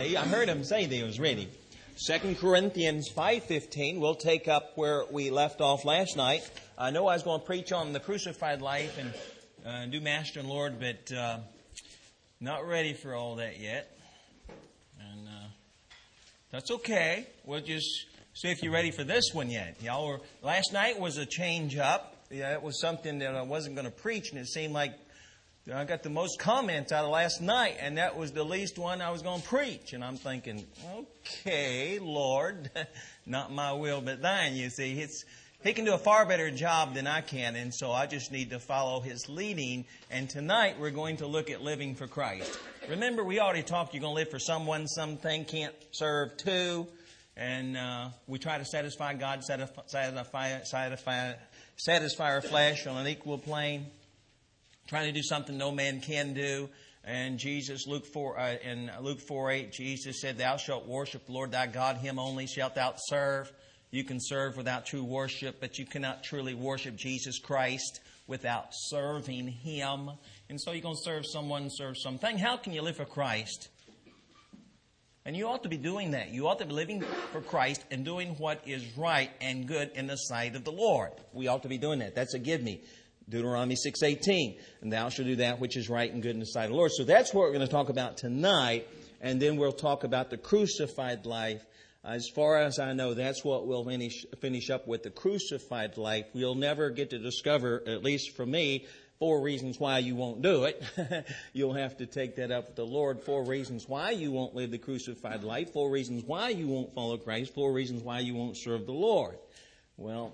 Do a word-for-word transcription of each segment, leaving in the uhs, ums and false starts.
I heard him say they was ready. Second Corinthians five fifteen, we'll take up where we left off last night. I know I was going to preach on the crucified life and uh, do Master and Lord, but uh, not ready for all that yet. And uh, that's okay. We'll just see if you're ready for this one yet. Y'all were, last night was a change up. Yeah, it was something that I wasn't going to preach, and it seemed like I got the most comments out of last night, and that was the least one I was going to preach. And I'm thinking, okay, Lord, not my will but thine, you see. It's, he can do a far better job than I can, and so I just need to follow his leading. And tonight we're going to look at living for Christ. Remember, we already talked, you're going to live for someone, something, can't serve two. And uh, we try to satisfy God, satisfy, satisfy, satisfy, satisfy our flesh on an equal plane. Trying to do something no man can do. And Jesus, Luke four, uh, in Luke four eight, Jesus said, "Thou shalt worship the Lord thy God, him only shalt thou serve." You can serve without true worship, but you cannot truly worship Jesus Christ without serving him. And so you're going to serve someone, serve something. How can you live for Christ? And you ought to be doing that. You ought to be living for Christ and doing what is right and good in the sight of the Lord. We ought to be doing that. That's a give me. Deuteronomy six eighteen, and thou shalt do that which is right and good in the sight of the Lord. So that's what we're going to talk about tonight, and then we'll talk about the crucified life. As far as I know, that's what we'll finish, finish up with, the crucified life. We'll never get to discover, at least for me, four reasons why you won't do it. You'll have to take that up with the Lord. Four reasons why you won't live the crucified life. Four reasons why you won't follow Christ. Four reasons why you won't serve the Lord. Well...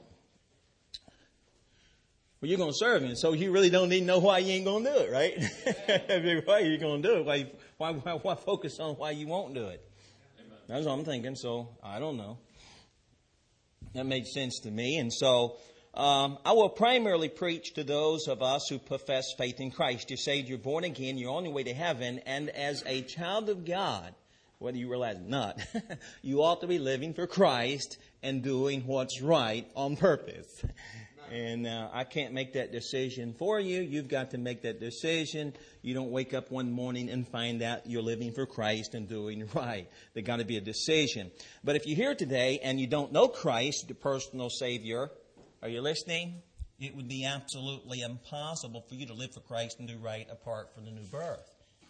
Well, you're going to serve him, so you really don't need to know why you ain't going to do it, right? Why are you going to do it? Why, why, why, why focus on why you won't do it? Amen. That's what I'm thinking, so I don't know. That made sense to me, and so um, I will primarily preach to those of us who profess faith in Christ. You're saved, you're born again, you're on your way to heaven, and as a child of God, whether you realize it or not, you ought to be living for Christ and doing what's right on purpose. And uh, I can't make that decision for you. You've got to make that decision. You don't wake up one morning and find out you're living for Christ and doing right. There's got to be a decision. But if you're here today and you don't know Christ, the personal Savior, are you listening? It would be absolutely impossible for you to live for Christ and do right apart from the new birth.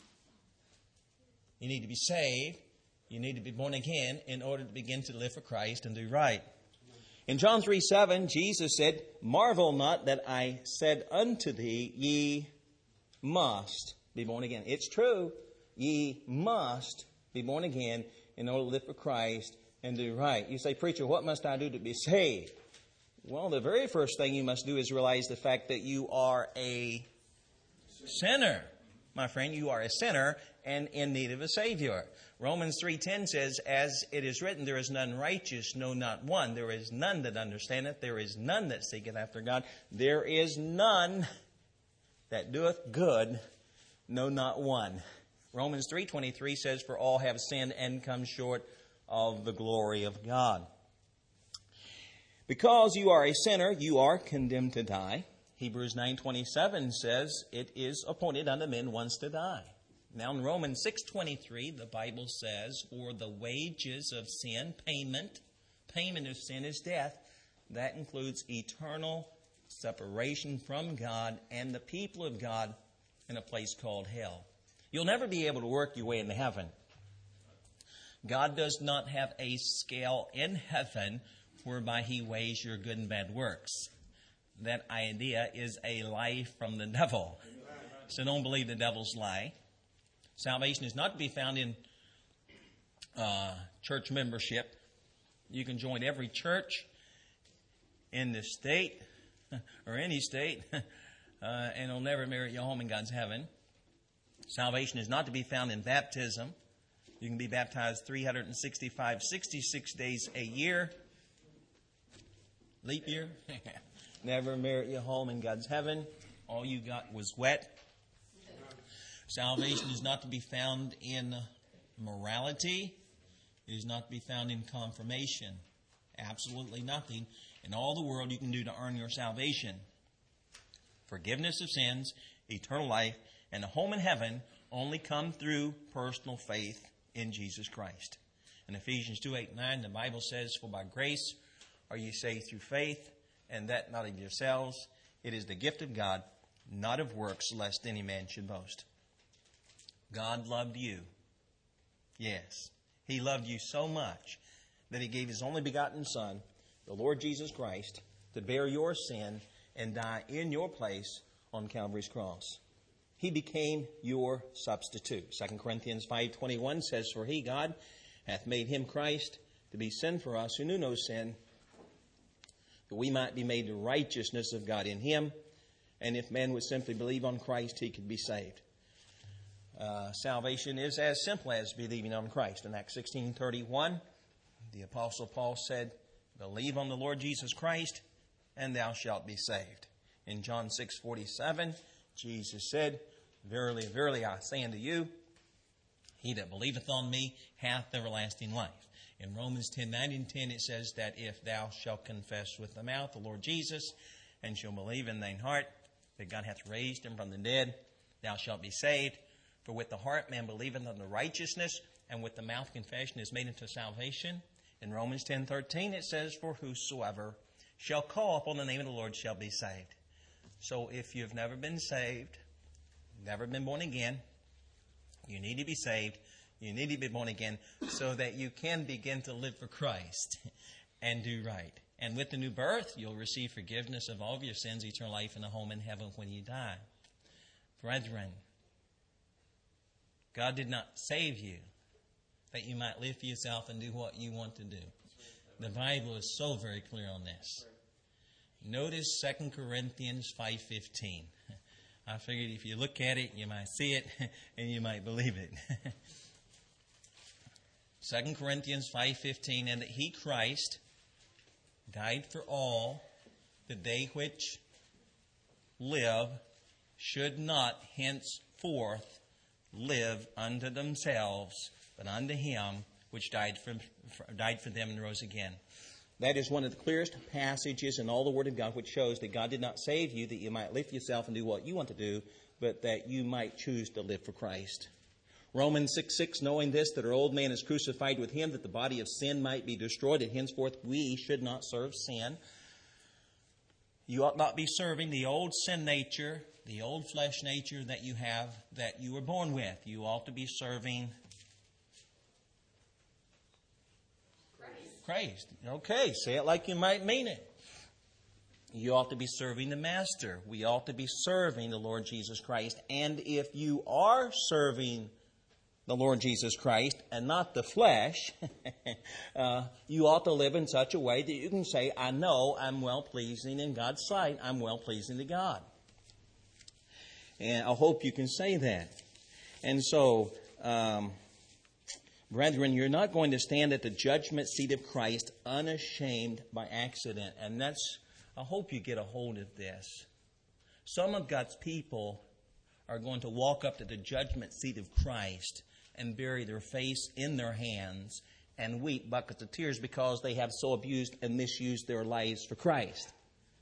You need to be saved. You need to be born again in order to begin to live for Christ and do right. In John three seven, Jesus said, "Marvel not that I said unto thee, ye must be born again." It's true. Ye must be born again in order to live for Christ and do right. You say, "Preacher, what must I do to be saved?" Well, the very first thing you must do is realize the fact that you are a sinner. My friend, you are a sinner and in need of a Savior. Romans three ten says, "As it is written, there is none righteous, no, not one. There is none that understandeth. There is none that seeketh after God. There is none that doeth good, no, not one." Romans three twenty-three says, "For all have sinned and come short of the glory of God." Because you are a sinner, you are condemned to die. Hebrews nine twenty-seven says, "It is appointed unto men once to die." Now in Romans six twenty-three, the Bible says, "For the wages of sin," payment, payment of sin is death. That includes eternal separation from God and the people of God in a place called hell. You'll never be able to work your way into heaven. God does not have a scale in heaven whereby he weighs your good and bad works. That idea is a lie from the devil. So don't believe the devil's lie. Salvation is not to be found in uh, church membership. You can join every church in this state or any state, uh, and it'll never merit your home in God's heaven. Salvation is not to be found in baptism. You can be baptized three hundred sixty-five, sixty-six days a year. Leap year. Never merit your home in God's heaven. All you got was wet. Salvation is not to be found in morality. It is not to be found in confirmation. Absolutely nothing in all the world you can do to earn your salvation. Forgiveness of sins, eternal life, and a home in heaven only come through personal faith in Jesus Christ. In Ephesians two, eight, nine, the Bible says, "For by grace are ye saved through faith, and that not of yourselves. It is the gift of God, not of works, lest any man should boast." God loved you. Yes. He loved you so much that He gave His only begotten Son, the Lord Jesus Christ, to bear your sin and die in your place on Calvary's cross. He became your substitute. Second Corinthians five twenty-one says, "For He, God, hath made Him Christ to be sin for us who knew no sin, that we might be made the righteousness of God in Him. And if man would simply believe on Christ, he could be saved." Uh, salvation is as simple as believing on Christ. In Acts sixteen thirty-one, the Apostle Paul said, "Believe on the Lord Jesus Christ, and thou shalt be saved." In John six forty-seven, Jesus said, "Verily, verily, I say unto you, he that believeth on me hath everlasting life." In Romans ten nine and ten, it says that if thou shalt confess with the mouth the Lord Jesus, and shalt believe in thine heart that God hath raised Him from the dead, thou shalt be saved. For with the heart man believeth unto righteousness, and with the mouth confession is made unto salvation. In Romans ten thirteen, it says, "For whosoever shall call upon the name of the Lord shall be saved." So if you've never been saved, never been born again, you need to be saved. You need to be born again so that you can begin to live for Christ and do right. And with the new birth, you'll receive forgiveness of all of your sins, eternal life, and a home in heaven when you die. Brethren, God did not save you that you might live for yourself and do what you want to do. The Bible is so very clear on this. Notice Second Corinthians five fifteen. I figured if you look at it, you might see it and you might believe it. Second Corinthians five fifteen, "And that He, Christ, died for all, that they which live should not henceforth live unto themselves, but unto Him which died for, died for them and rose again." That is one of the clearest passages in all the Word of God, which shows that God did not save you that you might live for yourself and do what you want to do, but that you might choose to live for Christ. Romans six six, "Knowing this, that our old man is crucified with Him, that the body of sin might be destroyed, and henceforth we should not serve sin." You ought not be serving the old sin nature, the old flesh nature that you have, that you were born with. You ought to be serving Christ. Christ. Okay, say it like you might mean it. You ought to be serving the Master. We ought to be serving the Lord Jesus Christ. And if you are serving the Lord Jesus Christ and not the flesh, uh, you ought to live in such a way that you can say, "I know I'm well-pleasing in God's sight. I'm well-pleasing to God." And I hope you can say that. And so, um, brethren, you're not going to stand at the judgment seat of Christ unashamed by accident. And that's, I hope you get a hold of this. Some of God's people are going to walk up to the judgment seat of Christ and bury their face in their hands and weep buckets of tears because they have so abused and misused their lives for Christ.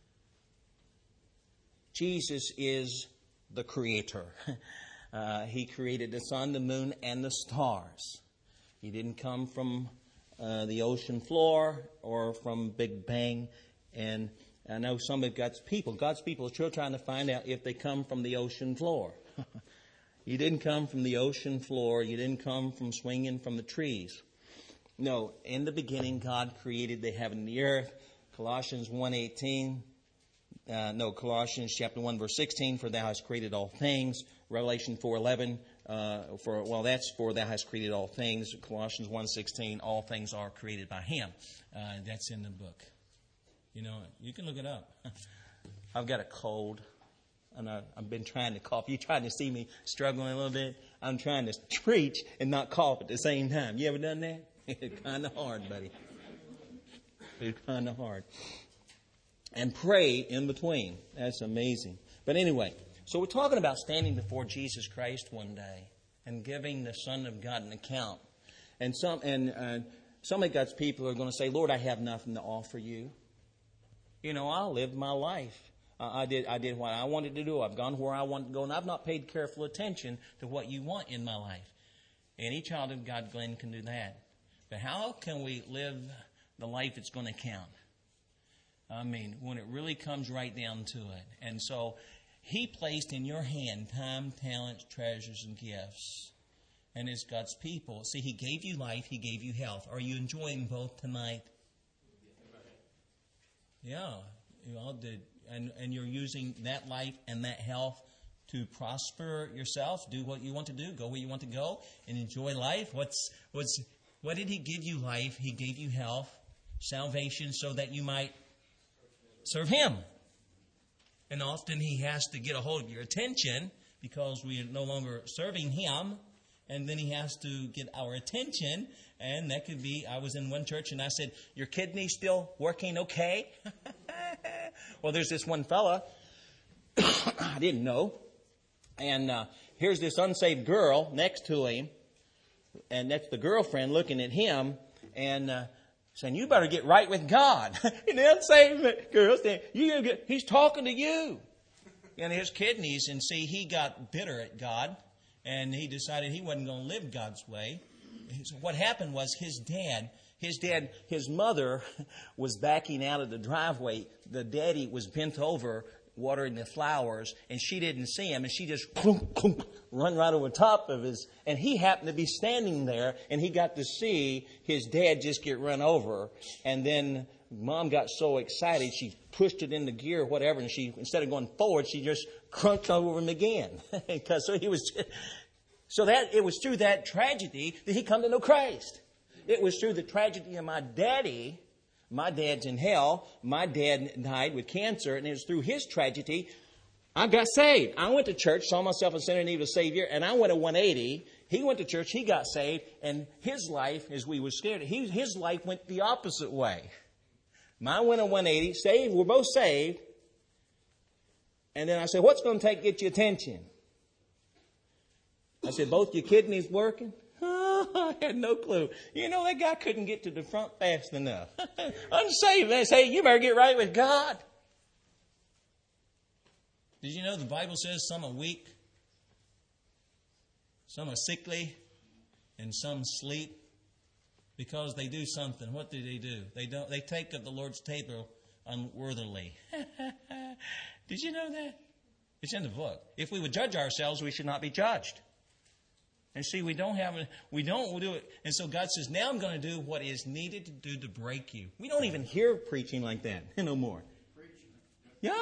Jesus is the Creator. Uh, he created the sun, the moon, and the stars. He didn't come from uh, the ocean floor or from Big Bang. And I know some of God's people, God's people are still trying to find out if they come from the ocean floor. You didn't come from the ocean floor. You didn't come from swinging from the trees. No, in the beginning, God created the heaven and the earth. Colossians one eighteen. Uh, no, Colossians chapter one, verse sixteen, "For thou hast created all things." Revelation four eleven, uh, for well, that's "For thou hast created all things." Colossians one sixteen, "All things are created by Him." Uh, that's in the book. You know, you can look it up. I've got a cold, and I, I've been trying to cough. You trying to see me struggling a little bit? I'm trying to preach and not cough at the same time. You ever done that? It's kind of hard, buddy. It's kind of hard. And pray in between. That's amazing. But anyway, so we're talking about standing before Jesus Christ one day and giving the Son of God an account. And some and uh, some of God's people are going to say, "Lord, I have nothing to offer you. You know, I lived my life. Uh, I did I did what I wanted to do. I've gone where I wanted to go, and I've not paid careful attention to what you want in my life." Any child of God, Glenn, can do that. But how can we live the life that's going to count? I mean, when it really comes right down to it. And so He placed in your hand time, talents, treasures, and gifts. And as God's people, see, He gave you life, He gave you health. Are you enjoying both tonight? Yeah. You all did. And, and you're using that life and that health to prosper yourself, do what you want to do, go where you want to go, and enjoy life. What's what's what did He give you life? He gave you health, salvation, so that you might serve Him. And often He has to get a hold of your attention because we are no longer serving Him. And then He has to get our attention. And that could be, I was in one church and I said, your kidney's still working okay? Well, there's this one fella I didn't know. And uh, here's this unsaved girl next to him. And that's the girlfriend looking at him and uh, saying, you better get right with God. And the unsaved girl saying, you get, he's talking to you. And his kidneys, and see, he got bitter at God. And he decided he wasn't going to live God's way. So what happened was his dad, his dad, his mother was backing out of the driveway. The daddy was bent over watering the flowers, and she didn't see him, and she just clunk, clunk, run right over top of his, and he happened to be standing there, and he got to see his dad just get run over, and then Mom got so excited, she pushed it into gear or whatever, and she, instead of going forward, she just crunched over him again. Because so he was, so that, it was through that tragedy that he come to know Christ. It was through the tragedy of my daddy. My dad's in hell. My dad died with cancer, and it was through his tragedy I got saved. I went to church, saw myself a sinner in need of a Savior, and I went a one eighty. He went to church, he got saved, and his life, as we were scared, he, his life went the opposite way. Mine went a one eighty, saved, we're both saved. And then I said, what's going to take to get your attention? I said, both your kidneys working? I had no clue. You know, that guy couldn't get to the front fast enough. Unsaved. They say, you better get right with God. Did you know the Bible says some are weak, some are sickly, and some sleep? Because they do something. What do they do? They don't. They take of the Lord's table unworthily. Did you know that? It's in the book. If we would judge ourselves, we should not be judged. And see, we don't have, a, we don't do it. And so God says, now I'm going to do what is needed to do to break you. We don't even hear preaching like that no more. Yeah.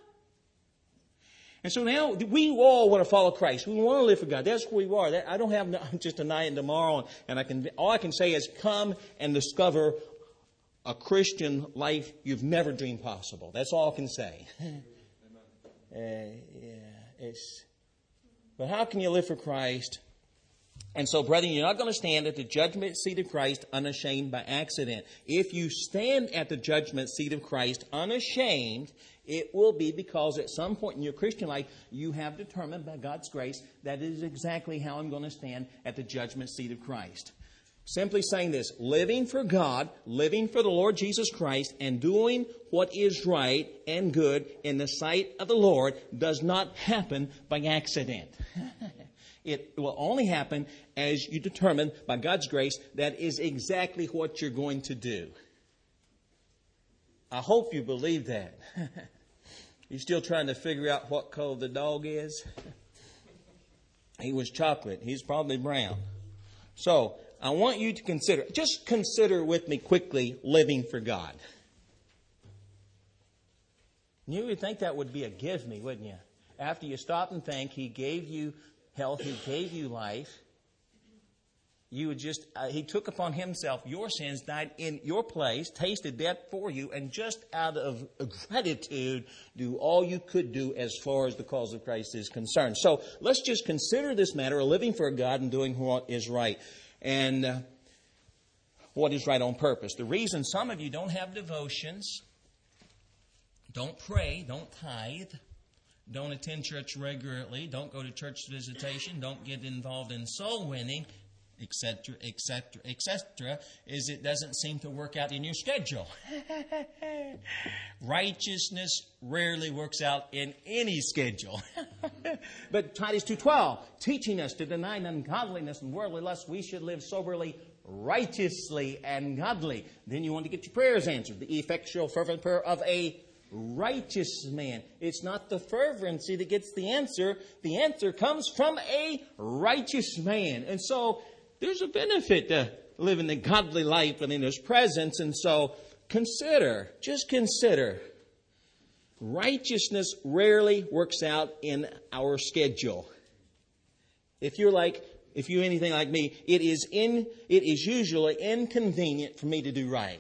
And so now we all want to follow Christ. We want to live for God. That's who we are. That, I don't have just tonight and tomorrow. And I can, all I can say is come and discover a Christian life you've never dreamed possible. That's all I can say. uh, yeah, it's, but how can you live for Christ? And so, brethren, you're not going to stand at the judgment seat of Christ unashamed by accident. If you stand at the judgment seat of Christ unashamed, it will be because at some point in your Christian life, you have determined by God's grace that is exactly how I'm going to stand at the judgment seat of Christ. Simply saying this, living for God, living for the Lord Jesus Christ, and doing what is right and good in the sight of the Lord does not happen by accident. It will only happen as you determine by God's grace that is exactly what you're going to do. I hope you believe that. You're still trying to figure out what color the dog is? He was chocolate. He's probably brown. So, I want you to consider, just consider with me quickly living for God. You would think that would be a give me, wouldn't you? After you stop and think, He gave you health, He gave you life. You would just, uh, He took upon Himself your sins, died in your place, tasted death for you, and just out of gratitude, do all you could do as far as the cause of Christ is concerned. So let's just consider this matter of living for God and doing what is right. And uh, what is right on purpose. The reason some of you don't have devotions, don't pray, don't tithe, don't attend church regularly, don't go to church visitation, don't get involved in soul winning, et cetera, et cetera, et cetera, is it doesn't seem to work out in your schedule. Righteousness rarely works out in any schedule. But Titus two twelve, teaching us to deny ungodliness and worldly lust, we should live soberly, righteously, and godly. Then you want to get your prayers answered. The effectual fervent prayer of a righteous man. It's not the fervency that gets the answer. The answer comes from a righteous man. And so there's a benefit to living the godly life and in His presence. And so consider, just consider, righteousness rarely works out in our schedule. If you're like, if you're anything like me, it is in, it is usually inconvenient for me to do right.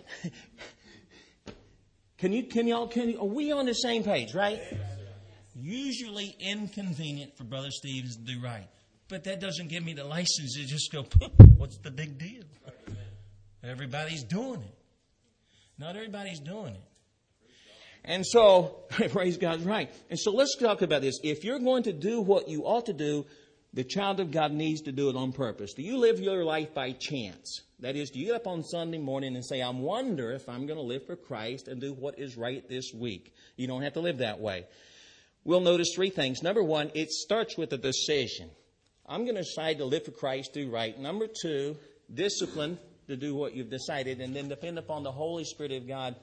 Can you, can y'all, can you, are we on the same page, right? Usually inconvenient for Brother Stevens to do right. But that doesn't give me the license to just go, what's the big deal? Everybody's doing it. Not everybody's doing it. And so, praise God's right. And so let's talk about this. If you're going to do what you ought to do, the child of God needs to do it on purpose. Do you live your life by chance? That is, do you get up on Sunday morning and say, I wonder if I'm going to live for Christ and do what is right this week? You don't have to live that way. We'll notice three things. Number one, it starts with a decision. I'm going to decide to live for Christ, do right. Number two, discipline to do what you've decided, and then depend upon the Holy Spirit of God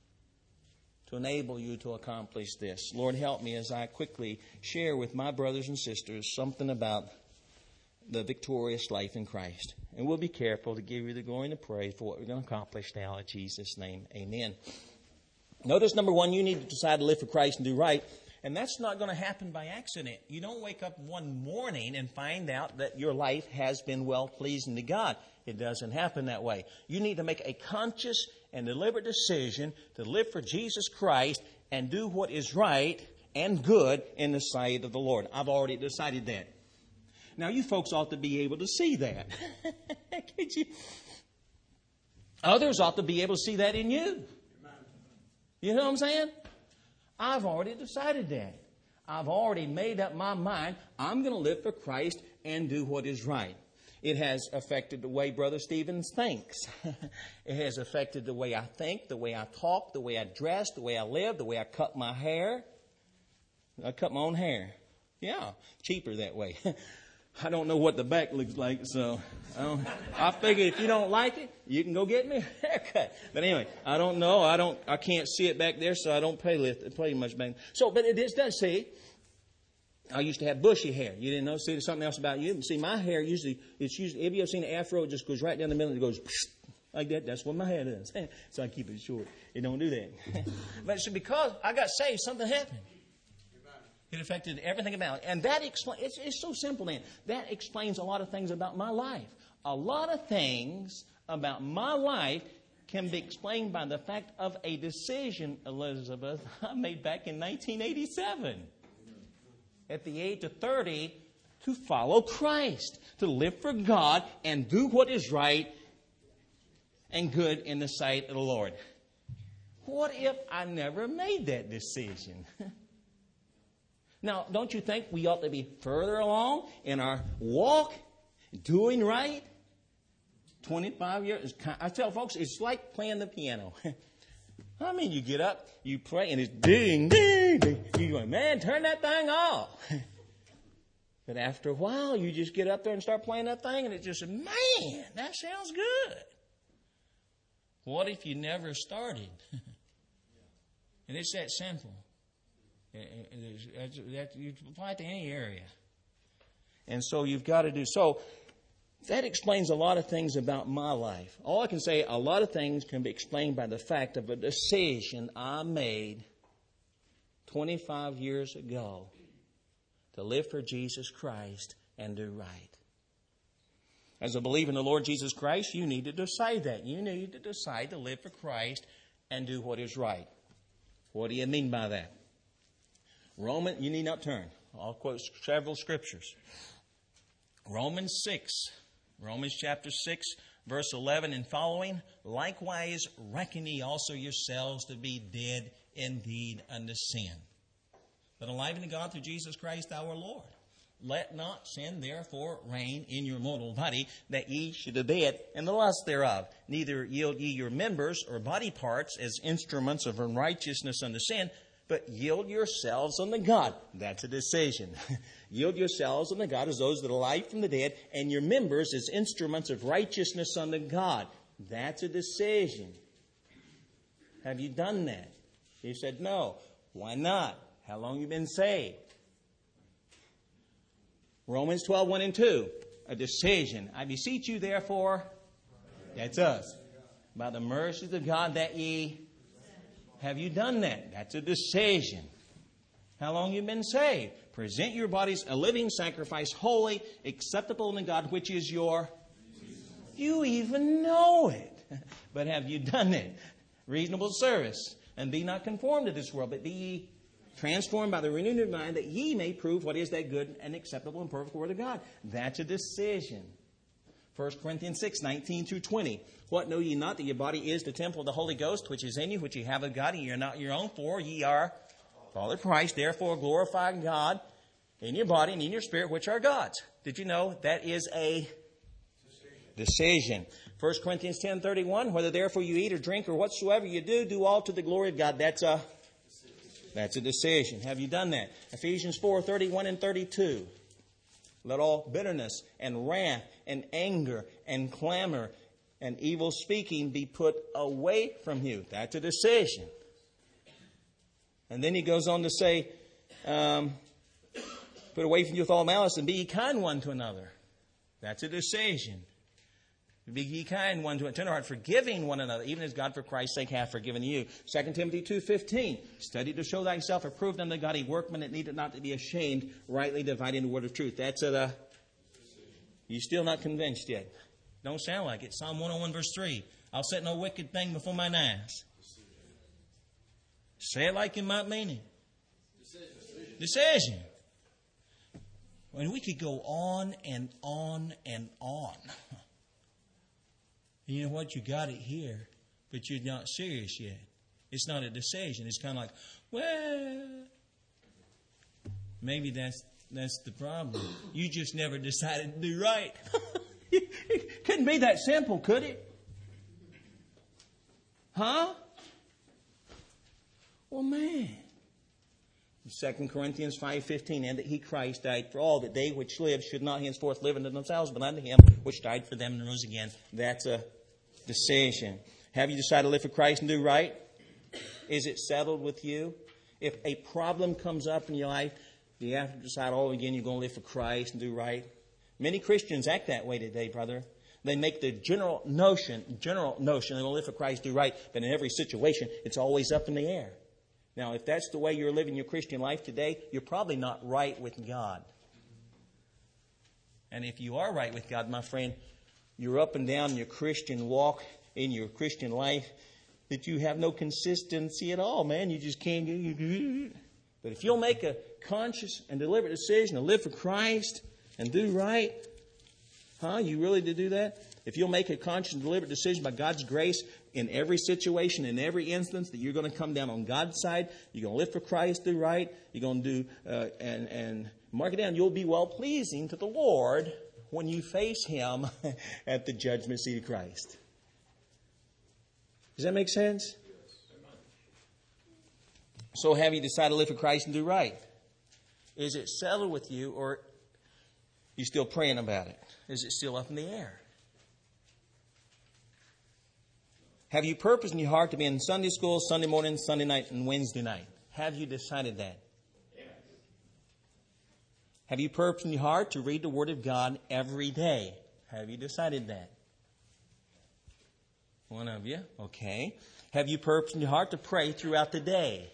to enable you to accomplish this. Lord, help me as I quickly share with my brothers and sisters something about the victorious life in Christ. And we'll be careful to give you the glory and the praise for what we're going to accomplish now in Jesus' name. Amen. Notice, number one, you need to decide to live for Christ and do right. And that's not going to happen by accident. You don't wake up one morning and find out that your life has been well-pleasing to God. It doesn't happen that way. You need to make a conscious and deliberate decision to live for Jesus Christ and do what is right and good in the sight of the Lord. I've already decided that. Now, you folks ought to be able to see that. Could you? Others ought to be able to see that in you. You know what I'm saying? I've already decided that. I've already made up my mind. I'm going to live for Christ and do what is right. It has affected the way Brother Stevens thinks. It has affected the way I think, the way I talk, the way I dress, the way I live, the way I cut my hair. I cut my own hair. Yeah, cheaper that way. I don't know what the back looks like, so I, don't, I figure if you don't like it, you can go get me a haircut. But anyway, I don't know. I don't. I can't see it back there, so I don't pay lift, play much back. So, but it is does see. I used to have bushy hair. You didn't know? See, there's something else about you. See, my hair usually, it's usually, have you ever seen an afro? It just goes right down the middle and it goes like that. That's what my hair does. So I keep it short. It don't do that. But it's because I got saved, something happened. It affected everything about it. And that explains, it's, it's so simple, man. That explains a lot of things about my life. A lot of things about my life can be explained by the fact of a decision, Elizabeth, I made back in nineteen eighty-seven. At the age of thirty, to follow Christ, to live for God and do what is right and good in the sight of the Lord. What if I never made that decision? Now, don't you think we ought to be further along in our walk, doing right? twenty-five years. I tell folks, it's like playing the piano. I mean, you get up, you pray, and it's ding, ding, ding. You go, man, turn that thing off. But after a while, you just get up there and start playing that thing, and it just, man, that sounds good. What if you never started? And it's that simple. That you apply it to any area. And so you've got to do so. That explains a lot of things about my life. All I can say, a lot of things can be explained by the fact of a decision I made twenty-five years ago to live for Jesus Christ and do right. As a believer in the Lord Jesus Christ, you need to decide that. You need to decide to live for Christ and do what is right. What do you mean by that? Roman, you need not turn. I'll quote several scriptures. Romans six, Romans chapter six, verse eleven and following. Likewise, reckon ye also yourselves to be dead indeed unto sin, but alive unto God through Jesus Christ our Lord. Let not sin therefore reign in your mortal body, that ye should obey it in the lust thereof. Neither yield ye your members or body parts as instruments of unrighteousness unto sin, but yield yourselves unto God. That's a decision. Yield yourselves unto God as those that are alive from the dead, and your members as instruments of righteousness unto God. That's a decision. Have you done that? He said, no. Why not? How long have you been saved? Romans twelve, one and two. A decision. I beseech you, therefore, that's us, by the mercies of God, that ye... Have you done that? That's a decision. How long have you been saved? Present your bodies a living sacrifice, holy, acceptable unto God, which is your... You even know it. But have you done it? Reasonable service. And be not conformed to this world, but be ye transformed by the renewing of your mind, that ye may prove what is that good and acceptable and perfect word of God. That's a decision. First Corinthians six, nineteen through twenty. What know ye not, that your body is the temple of the Holy Ghost, which is in you, which ye have of God, and ye are not your own, for ye are all of Christ. Therefore glorify God in your body and in your spirit, which are God's. Did you know that is a decision? First Corinthians ten, thirty-one. Whether therefore you eat or drink or whatsoever you do, do all to the glory of God. That's a That's a decision. Have you done that? Ephesians four, thirty-one and thirty-two. Let all bitterness and wrath and anger and clamor and evil speaking be put away from you. That's a decision. And then he goes on to say, um, put away from you with all malice and be ye kind one to another. That's a decision. Be ye kind one to another, tenderhearted, forgiving one another, even as God for Christ's sake hath forgiven you. Second Timothy two fifteen. Study to show thyself approved unto God, a workman that needeth not to be ashamed, rightly dividing the word of truth. That's a... Uh, you still not convinced yet? Don't sound like it. Psalm one oh one verse three. I'll set no wicked thing before mine eyes. Say it like you might mean it. Decision. Decision. When we could go on and on and on. You know what? You got it here, but you're not serious yet. It's not a decision. It's kind of like, well, maybe that's that's the problem. You just never decided to do right. It couldn't be that simple, could it? Huh? Well, man. Second Corinthians five fifteen, and that he, Christ, died for all, that they which live should not henceforth live unto themselves, but unto him which died for them and rose again. That's a decision. Have you decided to live for Christ and do right? Is it settled with you? If a problem comes up in your life, do you have to decide all again you're going to live for Christ and do right? Many Christians act that way today, brother. They make the general notion, general notion they're going to live for Christ, do right, but in every situation, it's always up in the air. Now, if that's the way you're living your Christian life today, you're probably not right with God. And if you are right with God, my friend, you're up and down in your Christian walk, in your Christian life, that you have no consistency at all, man. You just can't get... But if you'll make a conscious and deliberate decision to live for Christ and do right, huh? You really to do that? If you'll make a conscious and deliberate decision by God's grace in every situation, in every instance, that you're going to come down on God's side, you're going to live for Christ, do right, you're going to do, uh, and, and mark it down, you'll be well-pleasing to the Lord when you face Him at the judgment seat of Christ. Does that make sense? So have you decided to live for Christ and do right? Is it settled with you, or are you still praying about it? Is it still up in the air? Have you purposed in your heart to be in Sunday school, Sunday morning, Sunday night, and Wednesday night? Have you decided that? Yes. Have you purposed in your heart to read the Word of God every day? Have you decided that? One of you? Okay. Have you purposed in your heart to pray throughout the day?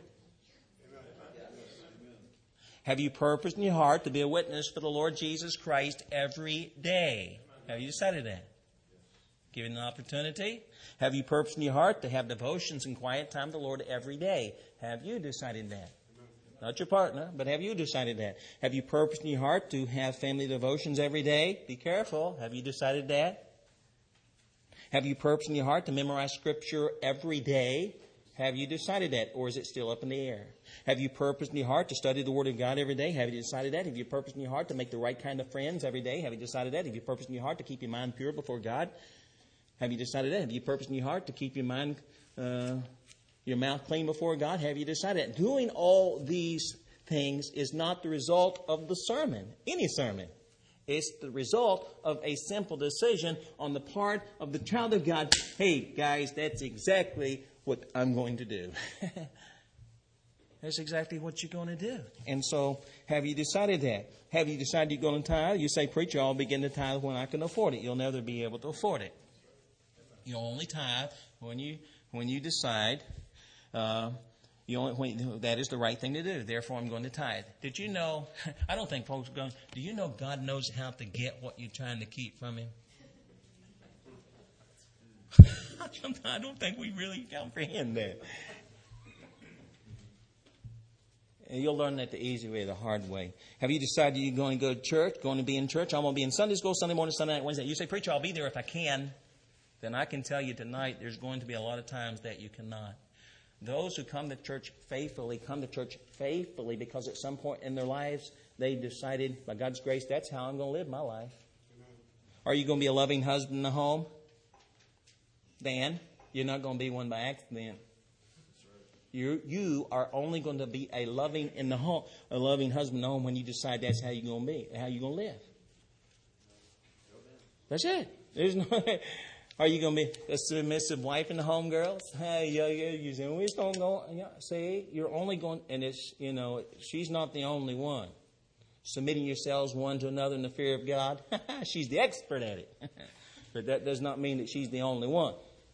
Have you purposed in your heart to be a witness for the Lord Jesus Christ every day? Have you decided that? Given an opportunity? Have you purposed in your heart to have devotions and quiet time to the Lord every day? Have you decided that? Not your partner, but have you decided that? Have you purposed in your heart to have family devotions every day? Be careful. Have you decided that? Have you purposed in your heart to memorize Scripture every day? Have you decided that, or is it still up in the air? Have you purposed in your heart to study the Word of God every day? Have you decided that? Have you purposed in your heart to make the right kind of friends every day? Have you decided that? Have you purposed in your heart to keep your mind pure before God? Have you decided that? Have you purposed in your heart to keep your mind, uh, your mouth clean before God? Have you decided that? Doing all these things is not the result of the sermon, any sermon. It's the result of a simple decision on the part of the child of God. Hey, guys, that's exactly what I'm going to do. That's exactly what you're going to do. And so, have you decided that? Have you decided you're going to tithe? You say, preacher, I'll begin to tithe when I can afford it. You'll never be able to afford it. You'll only tithe when you when you decide uh, you only, when, that is the right thing to do. Therefore, I'm going to tithe. Did you know? I don't think folks are going. Do you know God knows how to get what you're trying to keep from Him? I don't think we really comprehend that. And you'll learn that the easy way, the hard way. Have you decided you're going to go to church, going to be in church? I'm going to be in Sunday school, Sunday morning, Sunday night, Wednesday. You say, preacher, I'll be there if I can. Then I can tell you tonight there's going to be a lot of times that you cannot. Those who come to church faithfully come to church faithfully because at some point in their lives they decided, by God's grace, that's how I'm going to live my life. Amen. Are you going to be a loving husband in the home? Dan, you're not going to be one by accident. You you are only going to be a loving in the home, a loving husband in the home when you decide that's how you're going to be, how you're going to live. That's it. There's no. Are you going to be a submissive wife in the home, girls? Hey, yeah, yeah. You say, we just don't go. Yeah, see, you're only going, and it's you know, she's not the only one. Submitting yourselves one to another in the fear of God. She's the expert at it. But that does not mean that she's the only one.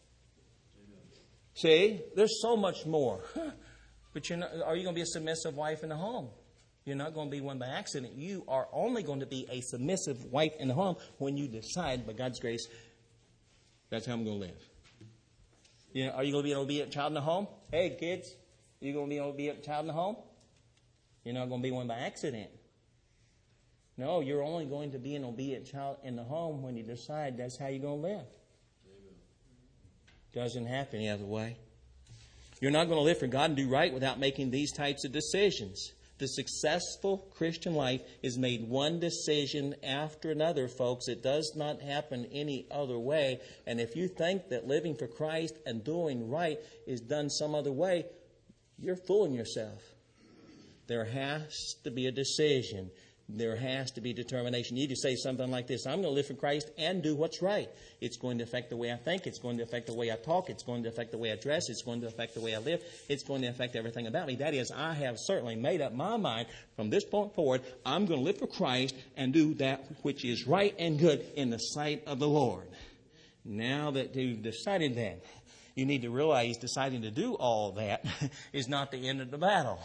See, there's so much more. But you're not, are you going to be a submissive wife in the home? You're not going to be one by accident. You are only going to be a submissive wife in the home when you decide, by God's grace, that's how I'm going to live. You know, are you going to be an obedient child in the home? Hey, kids, are you going to be an obedient child in the home? You're not going to be one by accident. No, you're only going to be an obedient child in the home when you decide that's how you're going to live. Doesn't happen any other way. You're not going to live for God and do right without making these types of decisions. The successful Christian life is made one decision after another, folks. It does not happen any other way. And if you think that living for Christ and doing right is done some other way, you're fooling yourself. There has to be a decision. There has to be determination. You need to say something like this: I'm going to live for Christ and do what's right. It's going to affect the way I think. It's going to affect the way I talk. It's going to affect the way I dress. It's going to affect the way I live. It's going to affect everything about me. That is, I have certainly made up my mind from this point forward, I'm going to live for Christ and do that which is right and good in the sight of the Lord. Now that you've decided that, you need to realize deciding to do all that is not the end of the battle.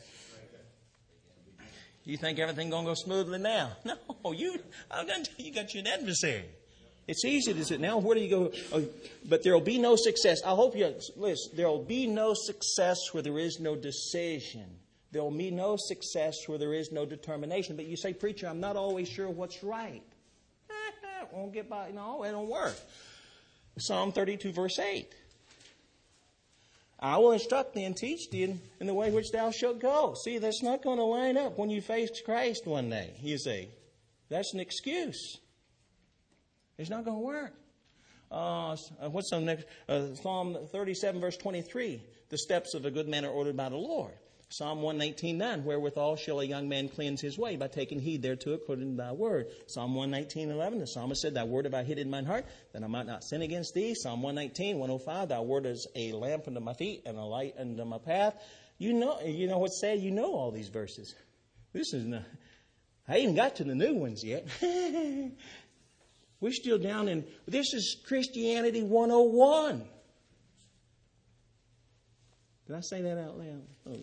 You think everything's going to go smoothly now? No, you you got your adversary. It's easy to say, now where do you go? Oh, but there will be no success. I hope you listen. There will be no success where there is no decision. There will be no success where there is no determination. But you say, preacher, I'm not always sure what's right. It won't get by. No, it don't work. Psalm thirty-two, verse eight. I will instruct thee and teach thee in, in the way which thou shalt go. See, that's not going to line up when you face Christ one day. You see, that's an excuse. It's not going to work. Uh, what's the next? Uh, Psalm thirty-seven, verse twenty-three. The steps of a good man are ordered by the Lord. Psalm one nineteen, nine. Wherewithal shall a young man cleanse his way? By taking heed thereto according to thy word. Psalm one nineteen, eleven. The psalmist said, thy word have I hid in mine heart, that I might not sin against thee. Psalm one nineteen, one oh five. Thy word is a lamp unto my feet and a light unto my path. You know, you know what's said? You know all these verses. This is not, I ain't got to the new ones yet. We're still down in, this is Christianity one oh one. Did I say that out loud? Oh,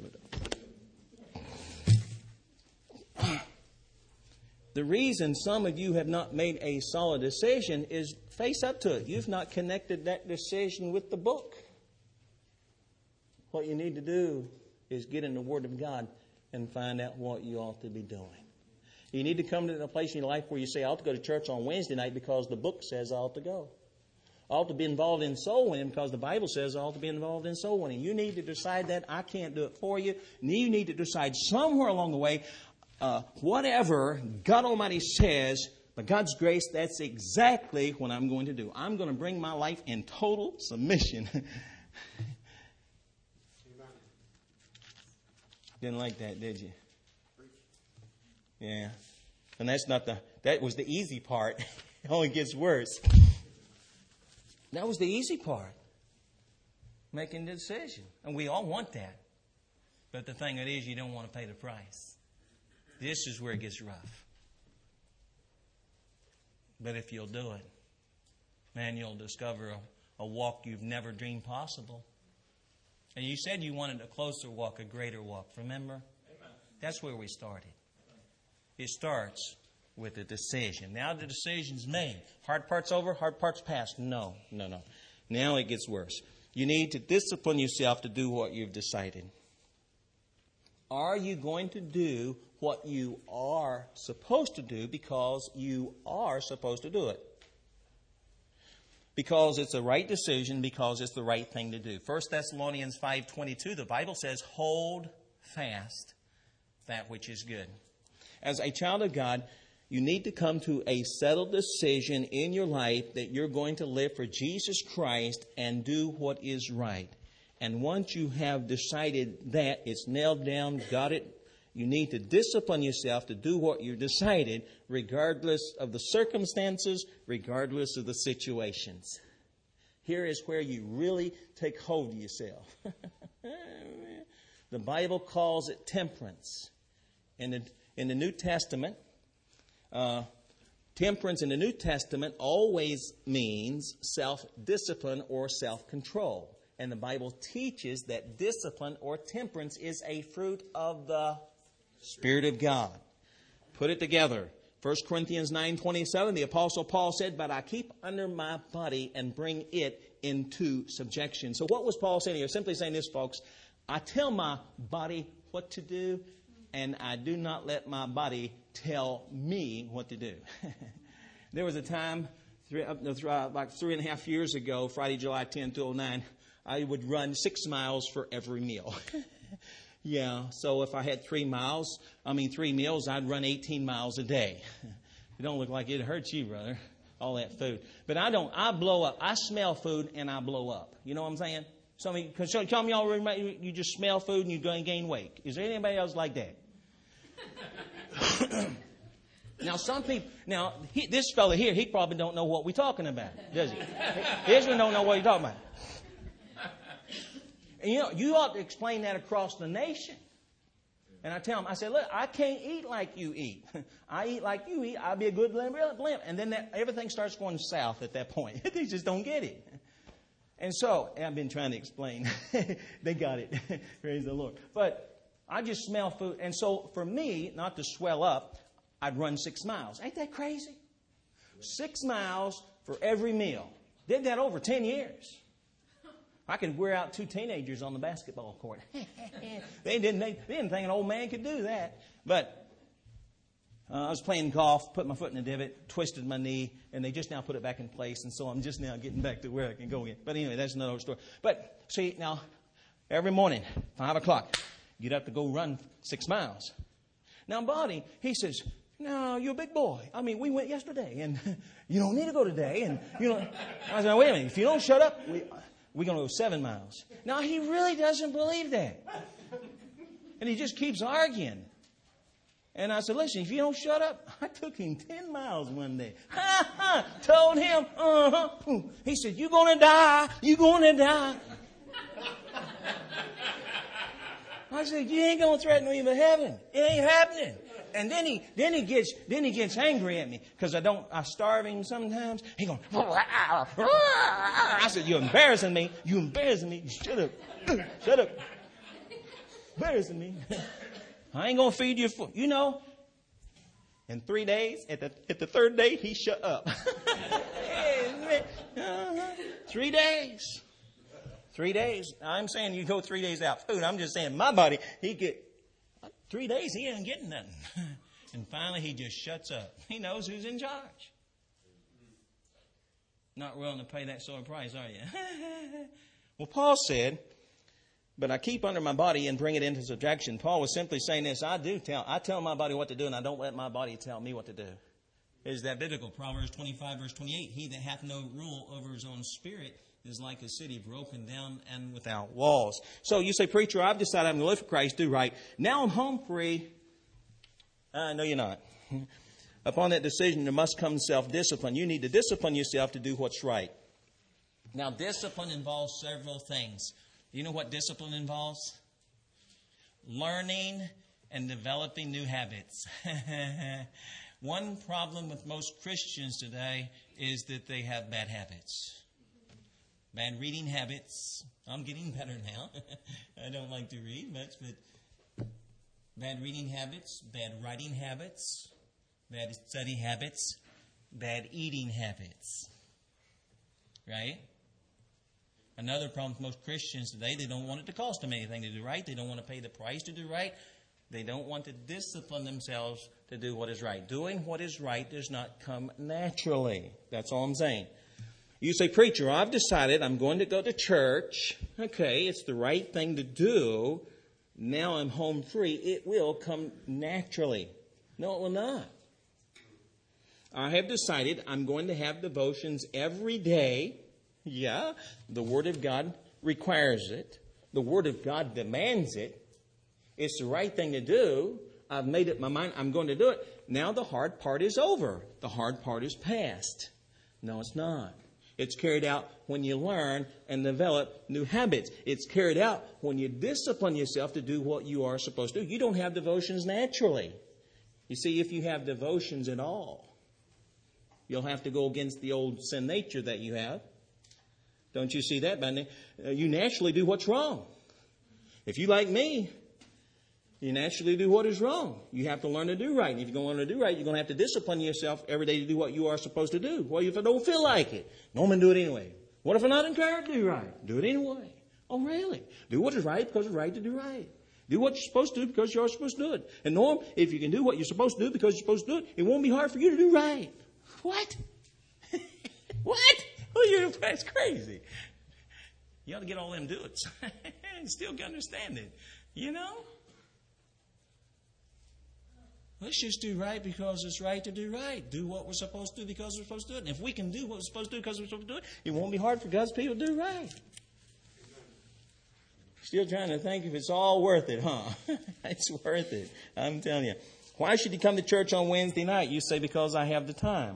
the reason some of you have not made a solid decision is face up to it. You've not connected that decision with the book. What you need to do is get in the Word of God and find out what you ought to be doing. You need to come to a place in your life where you say, I ought to go to church on Wednesday night because the book says I ought to go. ought to be involved in soul winning because the Bible says I ought to be involved in soul winning. You need to decide that. I can't do it for you. You need to decide somewhere along the way, uh, whatever God Almighty says, by God's grace, that's exactly what I'm going to do. I'm going to bring my life in total submission. Didn't like that, did you? Yeah. And that's not the, that was the easy part. It only gets worse. That was the easy part. Making the decision. And we all want that. But the thing it is, you don't want to pay the price. This is where it gets rough. But if you'll do it, man, you'll discover a, a walk you've never dreamed possible. And you said you wanted a closer walk, a greater walk. Remember? Amen. That's where we started. It starts with a decision. Now the decision's made. Hard part's over, hard part's past. No, no, no. Now it gets worse. You need to discipline yourself to do what you've decided. Are you going to do what you are supposed to do because you are supposed to do it? Because it's the right decision, because it's the right thing to do. First Thessalonians five twenty-two, the Bible says, hold fast that which is good. As a child of God, you need to come to a settled decision in your life that you're going to live for Jesus Christ and do what is right. And once you have decided that, it's nailed down, got it, you need to discipline yourself to do what you decided, regardless of the circumstances, regardless of the situations. Here is where you really take hold of yourself. The Bible calls it temperance. In the, in the New Testament, uh, temperance in the New Testament always means self-discipline or self-control. And the Bible teaches that discipline or temperance is a fruit of the Spirit of God. Put it together. First Corinthians nine twenty-seven, the Apostle Paul said, but I keep under my body and bring it into subjection. So what was Paul saying? He was simply saying this, folks. I tell my body what to do, and I do not let my body tell me what to do. There was a time, three, uh, like three and a half years ago, Friday, July tenth, two thousand nine, I would run six miles for every meal. Yeah, so if I had three miles, I mean three meals, I'd run eighteen miles a day. It don't look like it hurts you, brother, all that food. But I don't, I blow up. I smell food and I blow up. You know what I'm saying? Some of you, cause some of y'all, you just smell food and you gain weight. Is there anybody else like that? Now, some people, now, he, this fella here, he probably don't know what we're talking about, does he? This one don't know what he's talking about. And you know, you ought to explain that across the nation. And I tell them, I say, look, I can't eat like you eat. I eat like you eat. I'll be a good blimp. And then that, everything starts going south at that point. They just don't get it. And so, and I've been trying to explain. They got it. Praise the Lord. But I just smell food. And so for me, not to swell up, I'd run six miles. Ain't that crazy? Six miles for every meal. Did that over ten years. I could wear out two teenagers on the basketball court. they didn't. They, they didn't think an old man could do that. But uh, I was playing golf, put my foot in the divot, twisted my knee, and they just now put it back in place. And so I'm just now getting back to where I can go again. But anyway, that's another story. But see, now every morning, five o'clock, get up to go run six miles. Now, Bonnie, he says, "No, you're a big boy. I mean, we went yesterday, and you don't need to go today." And you know, I said, "Wait a minute. If you don't shut up, we." We're going to go seven miles. Now, he really doesn't believe that. And he just keeps arguing. And I said, listen, if you don't shut up, I took him ten miles one day. Ha ha! Told him, uh-huh. He said, you're going to die. You're going to die. I said, you ain't going to threaten me with heaven. It ain't happening. And then he, then he gets, then he gets angry at me because I don't, I starve him sometimes. He goes, I said, you're embarrassing me. You embarrassing me. Shut up. Shut up. Embarrassing me. I ain't going to feed you. For, you know, in three days, at the, at the third day, he shut up. uh-huh. Three days. Three days. I'm saying you go three days out food. I'm just saying my body, he get, Three days, he ain't getting nothing. And finally, he just shuts up. He knows who's in charge. Not willing to pay that sort of price, are you? Well, Paul said, but I keep under my body and bring it into subjection. Paul was simply saying this, I do tell, I tell my body what to do, and I don't let my body tell me what to do. Is that biblical? Proverbs twenty-five, verse twenty-eight, he that hath no rule over his own spirit is like a city broken down and without walls. So you say, preacher, I've decided I'm going to live for Christ, do right. Now I'm home free. Uh, no, you're not. Upon that decision, there must come self-discipline. You need to discipline yourself to do what's right. Now, discipline involves several things. You know what discipline involves? Learning and developing new habits. One problem with most Christians today is that they have bad habits. Bad reading habits. I'm getting better now. I don't like to read much, but bad reading habits, bad writing habits, bad study habits, bad eating habits. Right? Another problem with most Christians today, they don't want it to cost them anything to do right. They don't want to pay the price to do right. They don't want to discipline themselves to do what is right. Doing what is right does not come naturally. That's all I'm saying. You say, preacher, I've decided I'm going to go to church. Okay, it's the right thing to do. Now I'm home free. It will come naturally. No, it will not. I have decided I'm going to have devotions every day. Yeah, the Word of God requires it. The Word of God demands it. It's the right thing to do. I've made up my mind. I'm going to do it. Now the hard part is over. The hard part is past. No, it's not. It's carried out when you learn and develop new habits. It's carried out when you discipline yourself to do what you are supposed to do. You don't have devotions naturally. You see, if you have devotions at all, you'll have to go against the old sin nature that you have. Don't you see that, Bunny? Uh, you naturally do what's wrong. If you like me, you naturally do what is wrong. You have to learn to do right. And if you're going to learn to do right, you're going to have to discipline yourself every day to do what you are supposed to do. What if I don't feel like it? No, I'm going to do it anyway. What if I'm not encouraged to do right? Do it anyway. Oh, really? Do what is right because it's right to do right. Do what you're supposed to do because you're supposed to do it. And Norm, if you can do what you're supposed to do because you're supposed to do it, it won't be hard for you to do right. What? What? Oh, you're, that's crazy. You ought to get all them do it and still understand it. You know? Let's just do right because it's right to do right. Do what we're supposed to do because we're supposed to do it. And if we can do what we're supposed to do because we're supposed to do it, it won't be hard for God's people to do right. Still trying to think if it's all worth it, huh? It's worth it. I'm telling you. Why should you come to church on Wednesday night? You say, because I have the time.